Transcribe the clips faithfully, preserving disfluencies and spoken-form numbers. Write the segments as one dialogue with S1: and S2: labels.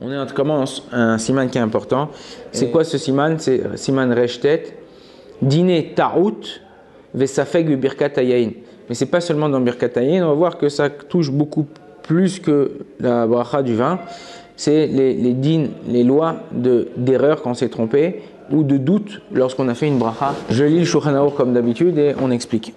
S1: On est, commence un siman qui est important. C'est quoi ce siman? C'est siman reshtet. Dîner ta'out vesafek bi birkat hayayin. Mais c'est pas seulement dans birkat hayayin. On va voir que ça touche beaucoup plus que la bracha du vin. C'est les, les dînes, les lois de, d'erreur quand on s'est trompé ou de doute lorsqu'on a fait une bracha. Je lis le Shulchan Aruch comme d'habitude et on explique.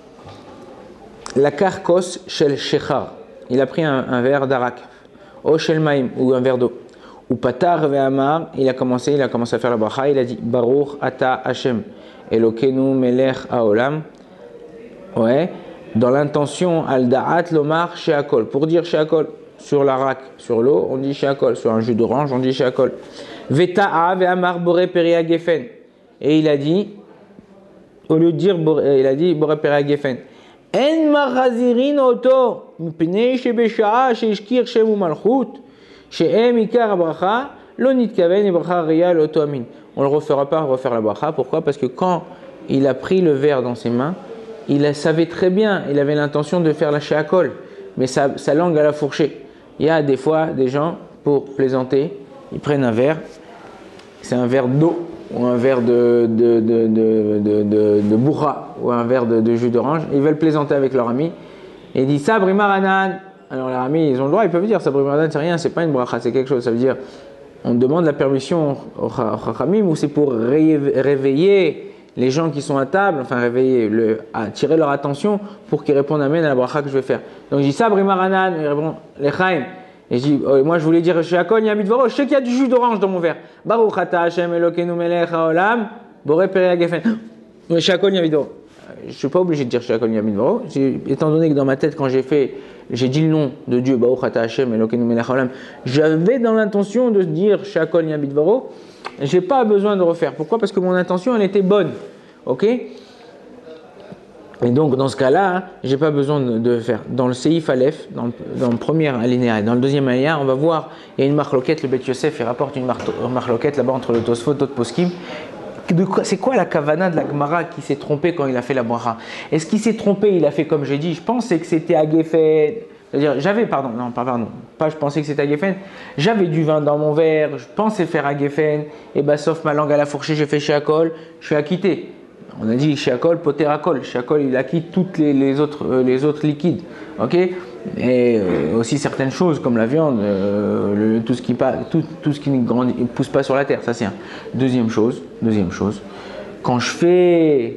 S1: La karkos shel shechar. Il a pris un, un verre d'arak. O shel maim, ou un verre d'eau. Ou patar ve'amar, il a commencé, il a commencé à faire la bracha, il a dit Baruch ata Hashem, Elokenu melech haolam. Ouais, dans l'intention al da'at lomar she'akol, pour dire she'akol, sur l'arak, sur l'eau, on dit she'akol, sur un jus d'orange, on dit she'akol. Veta'a ve'amar bore peria gefen. Et il a dit, au lieu de dire, il a dit bore peria gefen. En machazirin oto, mipnei shebesha'a sheishkir shemu malchut, she'em ikar abracha, lo nitkaven ibracha riya l'oto amin. On ne le refera pas refaire la bracha. Pourquoi? Parce que quand il a pris le verre dans ses mains, il savait très bien, il avait l'intention de faire la she'akol, mais sa, sa langue elle a fourché. Il y a des fois des gens, pour plaisanter, ils prennent un verre, c'est un verre d'eau, ou un verre de, de, de, de, de, de, de bourra, ou un verre de, de jus d'orange. Ils veulent plaisanter avec leur ami. Et ils disent Sabri Maranan. Alors leurs amis, ils ont le droit, ils peuvent dire Sabri Maranan, c'est rien, c'est pas une bracha, c'est quelque chose. Ça veut dire, on demande la permission au Chachamim, ou c'est pour réveiller les gens qui sont à table, enfin réveiller, le, attirer leur attention pour qu'ils répondent Amen à la bracha que je vais faire. Donc je dis Sabri Maranan, il répond Lechaim. Et je dis, oh, moi je voulais dire she'akol yamid voro, je sais qu'il y a du jus d'orange dans mon verre. Baruch ata Hashem Elokenu melech haolam, bore peria gefen. She'akol yamid voro. Je ne suis pas obligé de dire she'akol yamid voro. Étant donné que dans ma tête, quand j'ai fait, j'ai dit le nom de Dieu, Baruch ata Hashem Elokenu melech haolam, j'avais dans l'intention de dire she'akol yamid voro. Je n'ai pas besoin de refaire. Pourquoi? Parce que mon intention, elle était bonne. Ok? Et donc, dans ce cas-là, je n'ai pas besoin de, de faire. Dans le Seif Aleph, dans, dans le premier alinéa et dans le deuxième alinéa, on va voir, il y a une marloquette, le Bet Yosef, il rapporte une marloquette là-bas entre le Tosfot et le Poskim. C'est quoi la kavana de la Gemara qui s'est trompé quand il a fait la bracha? Est-ce qu'il s'est trompé? Il a fait comme j'ai dit. Je pensais que c'était à Geffen. C'est-à-dire, j'avais, pardon, non, pas pardon, pas je pensais que c'était à Geffen. J'avais du vin dans mon verre, je pensais faire à Geffen, et bah, sauf ma langue à la fourchée, j'ai fait she'akol, je suis acquitté. On a dit she'akol, poterakol. She'akol, il acquitte toutes les, les, autres, euh, les autres liquides. Ok? Et euh, aussi certaines choses comme la viande, euh, le, tout ce qui tout, tout ce qui ne grandit, pousse pas sur la terre. Ça c'est un. Deuxième chose, deuxième chose. Quand je fais,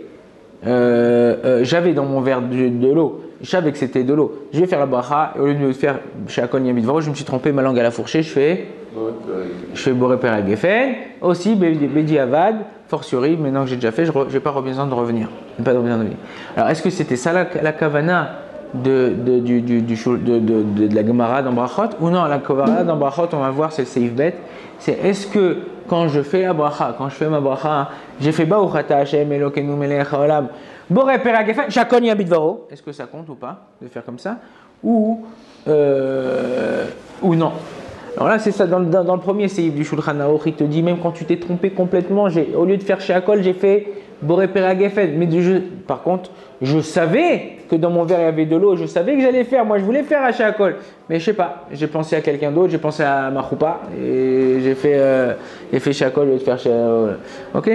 S1: euh, euh, j'avais dans mon verre de, de l'eau. Je savais que c'était de l'eau. Je vais faire la bracha et au lieu de faire she'akol yamid voro, je me suis trompé, ma langue à la fourchée. Je fais, je fais boré pera gefen. Aussi bedi avad. Fortiori, maintenant que j'ai déjà fait, je n'ai pas besoin de revenir. Pas besoin de revenir. Alors, est-ce que c'était ça la, la kavana de, de, du, du, du, de, de, de, de la Gemara dans Brachot? Ou non, la kavana dans Brachot, on va voir, c'est le Seif Bet. C'est est-ce que quand je fais la bracha, quand je fais ma bracha, j'ai fait Baruch ata Hashem Elokenu melech haolam, boré pera gefen, she'akol yamid voro. Est-ce que ça compte ou pas de faire comme ça? Ou, euh, ou non? Alors là, c'est ça, dans, dans, dans le premier Seif du Shulchan Aruch, il te dit, même quand tu t'es trompé complètement, j'ai, au lieu de faire she'akol, j'ai fait boré pera gefen. Mais je, par contre, je savais que dans mon verre il y avait de l'eau, je savais que j'allais faire, moi je voulais faire à she'akol. Mais je sais pas, j'ai pensé à quelqu'un d'autre, j'ai pensé à ma choupa, et j'ai fait, euh, j'ai fait she'akol au lieu de faire she'akol. Ok?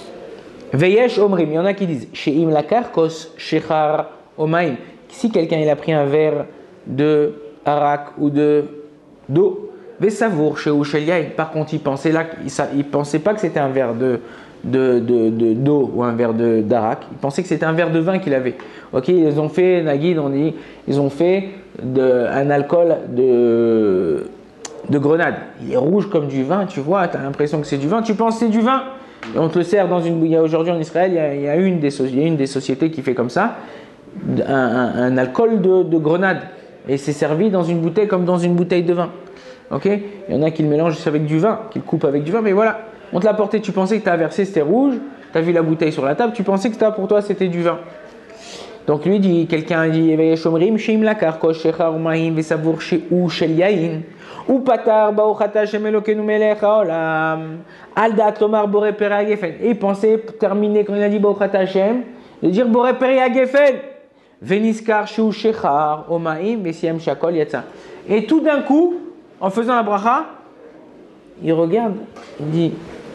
S1: Veyesh omrim, il y en a qui disent, she'im lakar kos shechar omaim. Si quelqu'un il a pris un verre de arak ou de d'eau, Vesavour chez Oucheliaï, par contre, il pensait là, il ne pensait pas que c'était un verre de, de, de, de, d'eau ou un verre de, d'arak. Il pensait que c'était un verre de vin qu'il avait. Ok, ils ont fait, Nagid, on dit, ils ont fait de, un alcool de, de grenade. Il est rouge comme du vin, tu vois, tu as l'impression que c'est du vin, tu penses que c'est du vin. Et on te le sert dans une. Il y a aujourd'hui en Israël, il y a, il y a, une, des, il y a une des sociétés qui fait comme ça, un, un, un alcool de, de grenade. Et c'est servi dans une bouteille comme dans une bouteille de vin. Ok, il y en a qui le mélangent avec du vin, qui le coupent avec du vin, mais voilà, on te l'a apporté, tu pensais que tu as versé, c'était rouge, tu as vu la bouteille sur la table, tu pensais que pour toi c'était du vin. Donc lui dit, quelqu'un dit, sheim lakar kosh shechar u'mahim vesavour she'u shel yain, ou patar baruch ata Hashem Elokenu melech haolam, al da'at lomar boré pera gefen. Et il pensait terminer quand il a dit baruch ata Hashem, de dire boré pera gefen, veniskar she'u shechar u'mahim vesiyam she'akol yatsa. Et tout d'un coup, en faisant la bracha, il regarde, il dit,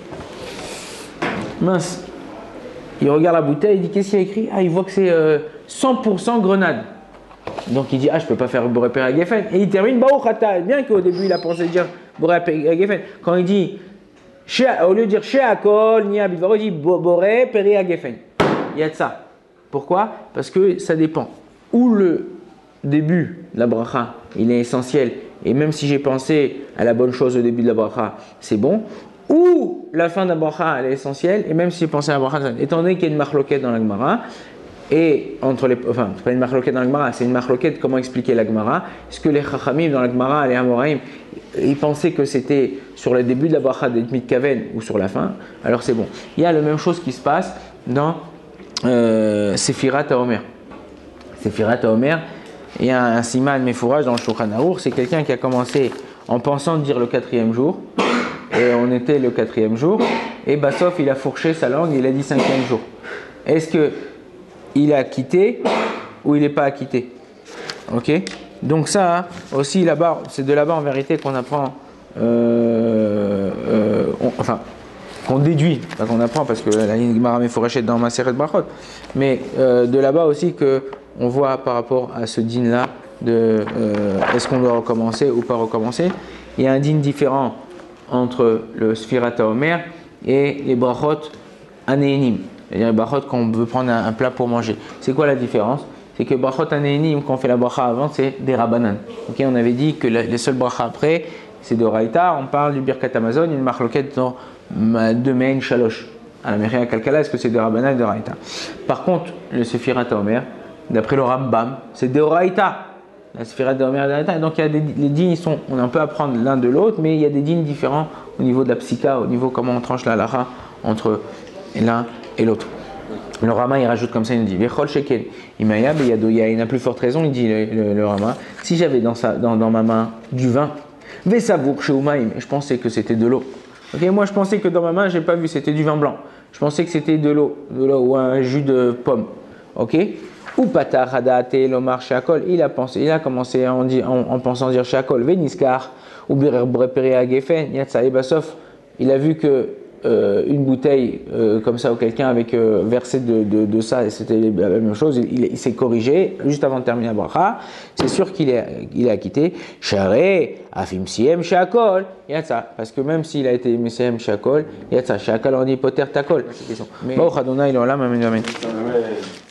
S1: mince, il regarde la bouteille, il dit, qu'est-ce qu'il y a écrit? Ah, il voit que c'est euh, cent pour cent grenade. Donc il dit, ah, je ne peux pas faire Boré Peri Geffen. Et il termine, Baruch Ata. Bien qu'au début, il a pensé dire Boré Peri Geffen. Quand il dit, au lieu de dire Sheakol, Nia Bidvaro, il dit Boré Peri Geffen. Il y a de ça. Pourquoi? Parce que ça dépend. Ou le début de la bracha, il est essentiel. Et même si j'ai pensé à la bonne chose au début de la bracha, c'est bon. Ou la fin de la bracha, elle est essentielle. Et même si j'ai pensé à la bracha, étant donné qu'il y a une marloquette dans la Gemara, et entre les, enfin, c'est pas une marloquette dans la Gemara, c'est une marloquette, comment expliquer la Gemara? Est-ce que les Chachamim dans la Gemara, les Amoraïm, ils pensaient que c'était sur le début de la bracha de Mitkaven ou sur la fin? Alors c'est bon. Il y a la même chose qui se passe dans euh, Sephirat HaOmer. Sephirat HaOmer, il y a un siman mefouraj dans le Shulchan Aruch, c'est quelqu'un qui a commencé en pensant dire le quatrième jour, et on était le quatrième jour, et Bassof il a fourché sa langue, il a dit cinquième jour. Est-ce que il a quitté ou il n'est pas acquitté? Ok. Donc ça aussi là-bas, c'est de là-bas en vérité qu'on apprend, euh, euh, on, enfin qu'on déduit, pas qu'on apprend parce que la ligne Gemara Mefourachet dans Maseret Brachot, mais euh, de là-bas aussi que on voit par rapport à ce din là de euh, est-ce qu'on doit recommencer ou pas recommencer. Il y a un din différent entre le Sfirat HaOmer et les brachot anéinim. C'est-à-dire les brachot quand on veut prendre un, un plat pour manger. C'est quoi la différence? C'est que brachot anéinim, quand on fait la bracha avant, c'est des rabanan. Okay, on avait dit que la, les seuls brachas après, c'est de Raïta. On parle du Birkat Hamazon, une marloquette dans deux main shalosh. À la Meria Kalkala, est-ce que c'est de rabanan ou de Raïta? Par contre, le Sefirat HaOmer, d'après le Rambam, c'est de Raïta. La Sefirat HaOmer et de Raïta. Donc il y a des, les dînes, sont, on peut apprendre l'un de l'autre, mais il y a des dînes différents au niveau de la psycha, au niveau comment on tranche la lara entre l'un et l'autre. Le Rama il rajoute comme ça, il dit Vechol Shekel Imayab, il y a une plus forte raison, il dit le, le, le Rama, si j'avais dans, sa, dans, dans ma main du vin, Vesavouk Sheumaim, je pensais que c'était de l'eau. Okay, moi je pensais que dans ma main, j'ai pas vu, c'était du vin blanc. Je pensais que c'était de l'eau, de l'eau ou un jus de pomme. Ok? Ou Patar Hadate Lomar Shakol, il a pensé, il a commencé en, en, en pensant dire Shakol, Veniskar, ou Bireperi Agefen, Yatsa Ebasof, il a vu que Euh, une bouteille euh, comme ça ou quelqu'un avec euh, versé de, de, de ça et c'était la même chose, il, il s'est corrigé juste avant de terminer la bracha, c'est sûr qu'il est, il est acquitté. Charé, Afim Siem Shakol, il y a ça, parce que même s'il a été Siem Shakol, il y a ça, Shakol on dit Poter Takol. Mais, Baruch Adonai, il est là, Amen.